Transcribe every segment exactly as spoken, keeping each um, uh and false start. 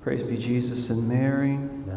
Praise be Jesus and Mary.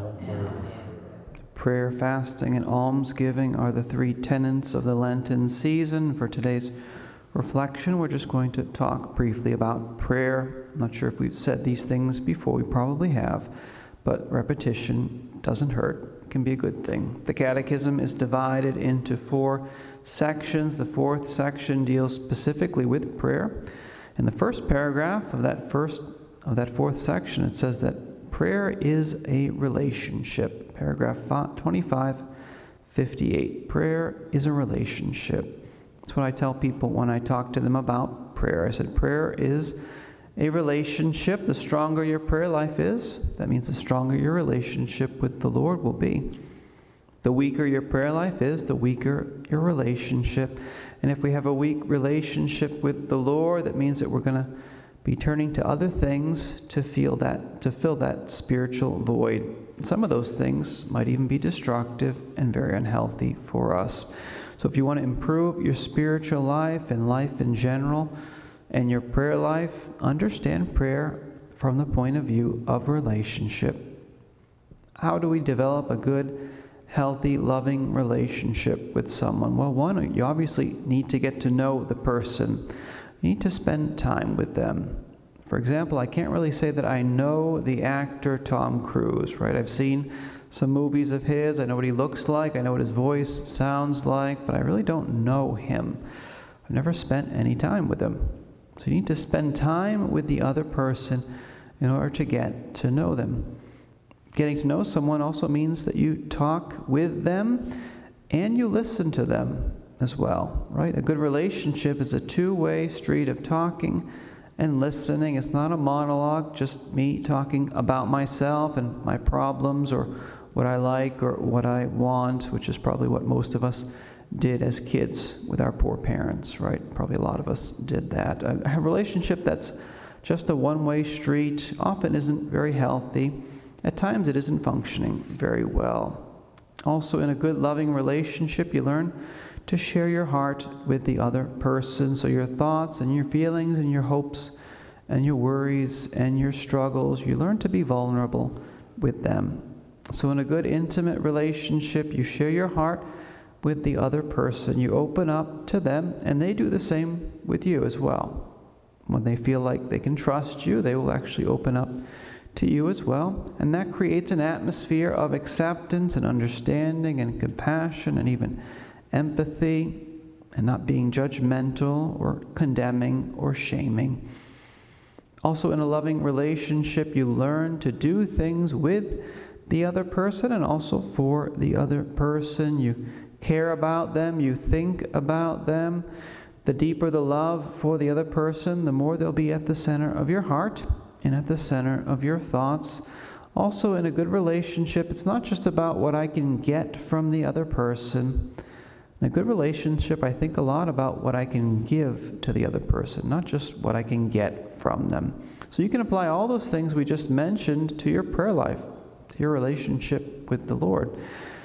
Prayer, fasting, and almsgiving are the three tenets of the Lenten season. For today's reflection, we're just going to talk briefly about prayer. I'm not sure if we've said these things before. We probably have, but repetition doesn't hurt. It can be a good thing. The Catechism is divided into four sections. The fourth section deals specifically with prayer. In the first paragraph of that first of that fourth section, it says that prayer is a relationship. Paragraph twenty-five fifty-eight. Prayer is a relationship. That's what I tell people when I talk to them about prayer. I said prayer is a relationship. The stronger your prayer life is, that means the stronger your relationship with the Lord will be. The weaker your prayer life is, the weaker your relationship. And if we have a weak relationship with the Lord, that means that we're going to be turning to other things to feel that, to fill that spiritual void. Some of those things might even be destructive and very unhealthy for us. So if you want to improve your spiritual life and life in general and your prayer life, understand prayer from the point of view of relationship. How do we develop a good, healthy, loving relationship with someone? Well, one, you obviously need to get to know the person. You need to spend time with them. For example, I can't really say that I know the actor Tom Cruise, right? I've seen some movies of his. I know what he looks like. I know what his voice sounds like, but I really don't know him. I've never spent any time with him. So you need to spend time with the other person in order to get to know them. Getting to know someone also means that you talk with them and you listen to them as well, right? A good relationship is a two-way street of talking and listening. It's not a monologue, just me talking about myself and my problems or what I like or what I want, which is probably what most of us did as kids with our poor parents, right? Probably a lot of us did that. A, a relationship that's just a one-way street often isn't very healthy. At times it isn't functioning very well. Also, in a good, loving relationship, you learn to share your heart with the other person. So your thoughts and your feelings and your hopes and your worries and your struggles, you learn to be vulnerable with them. So in a good, intimate relationship, you share your heart with the other person. You open up to them, and they do the same with you as well. When they feel like they can trust you, they will actually open up to you as well. And that creates an atmosphere of acceptance and understanding and compassion and even empathy, and not being judgmental or condemning or shaming. Also, in a loving relationship, you learn to do things with the other person and also for the other person. You care about them, you think about them. The deeper the love for the other person, the more they'll be at the center of your heart and at the center of your thoughts. Also, in a good relationship, it's not just about what I can get from the other person. In a good relationship, I think a lot about what I can give to the other person, not just what I can get from them. So you can apply all those things we just mentioned to your prayer life, to your relationship with the Lord.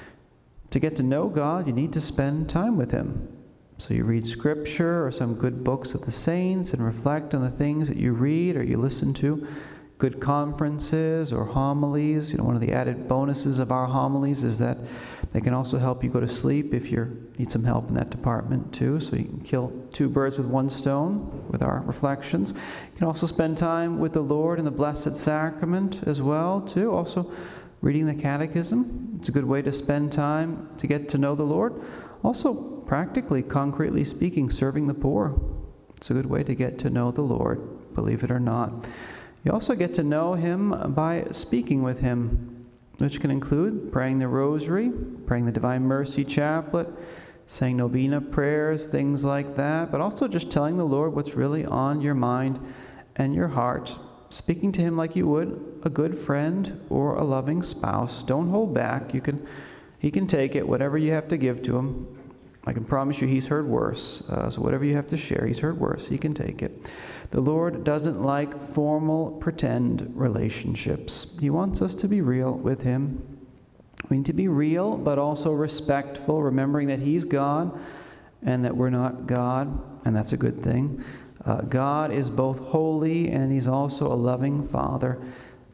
To get to know God, you need to spend time with Him. So you read Scripture or some good books of the saints and reflect on the things that you read or you listen to. Good conferences or homilies. You know, one of the added bonuses of our homilies is that they can also help you go to sleep if you need some help in that department too. So you can kill two birds with one stone with our reflections. You can also spend time with the Lord in the Blessed Sacrament as well too. Also reading the Catechism. It's a good way to spend time to get to know the Lord. Also, practically, concretely speaking, serving the poor. It's a good way to get to know the Lord, believe it or not. You also get to know Him by speaking with Him, which can include praying the Rosary, praying the Divine Mercy Chaplet, saying novena prayers, things like that, but also just telling the Lord what's really on your mind and your heart, speaking to Him like you would a good friend or a loving spouse. Don't hold back. You can, He can take it, whatever you have to give to Him. I can promise you He's heard worse. Uh, so whatever you have to share, He's heard worse. He can take it. The Lord doesn't like formal, pretend relationships. He wants us to be real with Him. We need to be real, but also respectful, remembering that He's God and that we're not God, and that's a good thing. Uh, God is both holy and He's also a loving Father.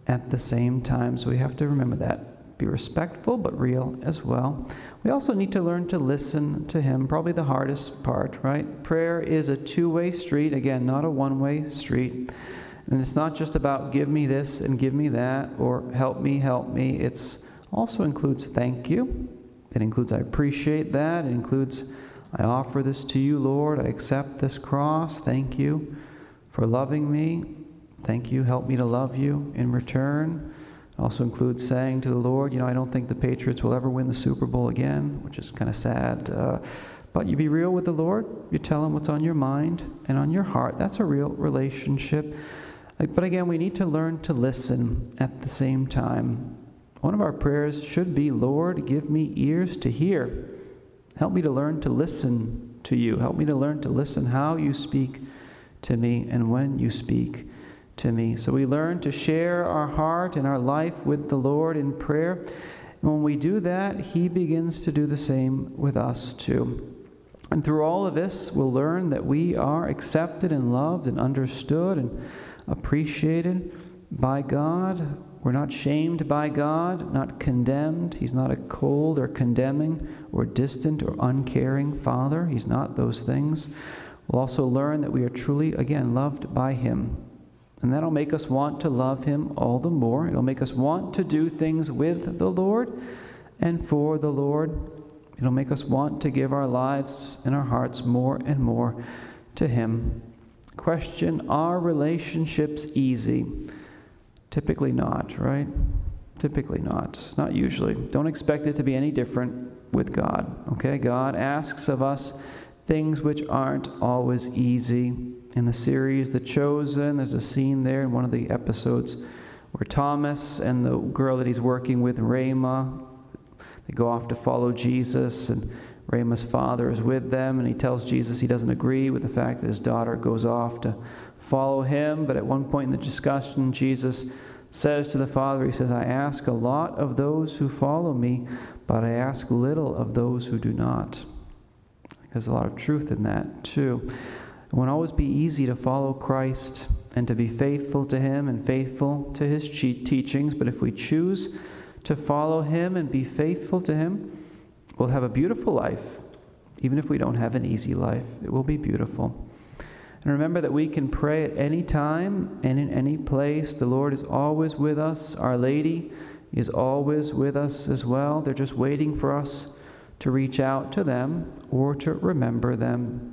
at the same time. So we have to remember that. Be respectful, but real as well. We also need to learn to listen to him, probably the hardest part, right? Prayer is a two-way street, again, not a one-way street. And it's not just about give me this and give me that, or help me, help me. It's also includes thank you. It includes I appreciate that. It includes I offer this to you, Lord. I accept this cross. Thank you for loving me. Thank you. Help me to love you in return. It also includes saying to the Lord, you know, I don't think the Patriots will ever win the Super Bowl again, which is kind of sad. Uh, but you be real with the Lord. You tell him what's on your mind and on your heart. That's a real relationship. But again, we need to learn to listen at the same time. One of our prayers should be, Lord, give me ears to hear. Help me to learn to listen to you. Help me to learn to listen how you speak to me and when you speak to me. So we learn to share our heart and our life with the Lord in prayer. And when we do that, he begins to do the same with us too. And through all of this, we'll learn that we are accepted and loved and understood and appreciated by God. We're not shamed by God, not condemned. He's not a cold or condemning or distant or uncaring Father. He's not those things. We'll also learn that we are truly, again, loved by him. And that'll make us want to love him all the more. It'll make us want to do things with the Lord and for the Lord. It'll make us want to give our lives and our hearts more and more to him. Question, are relationships easy? Typically not, right? Typically not. Not usually. Don't expect it to be any different with God, okay? God asks of us things which aren't always easy. In the series The Chosen, there's a scene there in one of the episodes where Thomas and the girl that he's working with, Rhema, they go off to follow Jesus, and Rhema's father is with them, and he tells Jesus he doesn't agree with the fact that his daughter goes off to follow him. But at one point in the discussion, Jesus says to the father, he says, I ask a lot of those who follow me, but I ask little of those who do not. There's a lot of truth in that, too. It won't always be easy to follow Christ and to be faithful to him and faithful to his teachings, but if we choose to follow him and be faithful to him, we'll have a beautiful life. Even if we don't have an easy life, it will be beautiful. And remember that we can pray at any time and in any place. The Lord is always with us. Our Lady is always with us as well. They're just waiting for us to reach out to them or to remember them.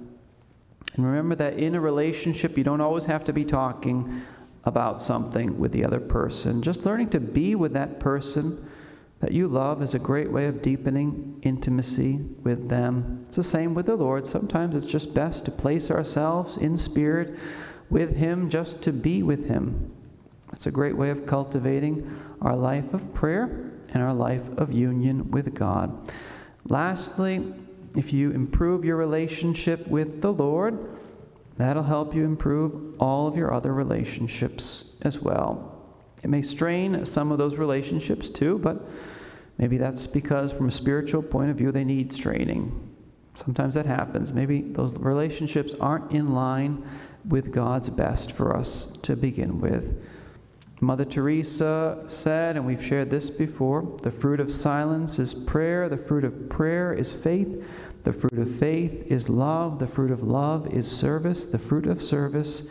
And remember that in a relationship, you don't always have to be talking about something with the other person. Just learning to be with that person that you love is a great way of deepening intimacy with them. It's the same with the Lord. Sometimes it's just best to place ourselves in spirit with him, just to be with him. It's a great way of cultivating our life of prayer and our life of union with God. Lastly, if you improve your relationship with the Lord, that'll help you improve all of your other relationships as well. It may strain some of those relationships too, but maybe that's because from a spiritual point of view, they need straining. Sometimes that happens. Maybe those relationships aren't in line with God's best for us to begin with. Mother Teresa said, and we've shared this before, the fruit of silence is prayer, the fruit of prayer is faith, the fruit of faith is love, the fruit of love is service, the fruit of service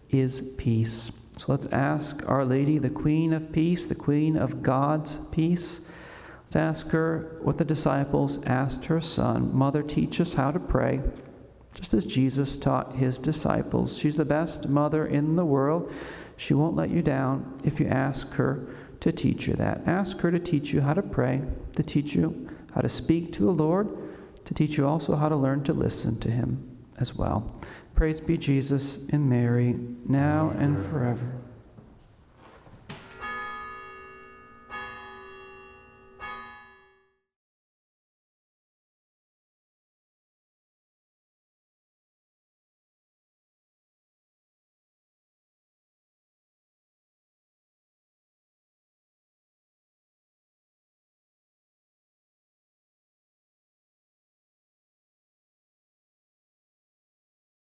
is peace. So let's ask Our Lady, the Queen of Peace, the Queen of God's peace. Let's ask her what the disciples asked her son. Mother, teach us how to pray, just as Jesus taught his disciples. She's the best mother in the world. She won't let you down if you ask her to teach you that. Ask her to teach you how to pray, to teach you how to speak to the Lord, to teach you also how to learn to listen to him as well. Praise be Jesus and Mary, now and forever.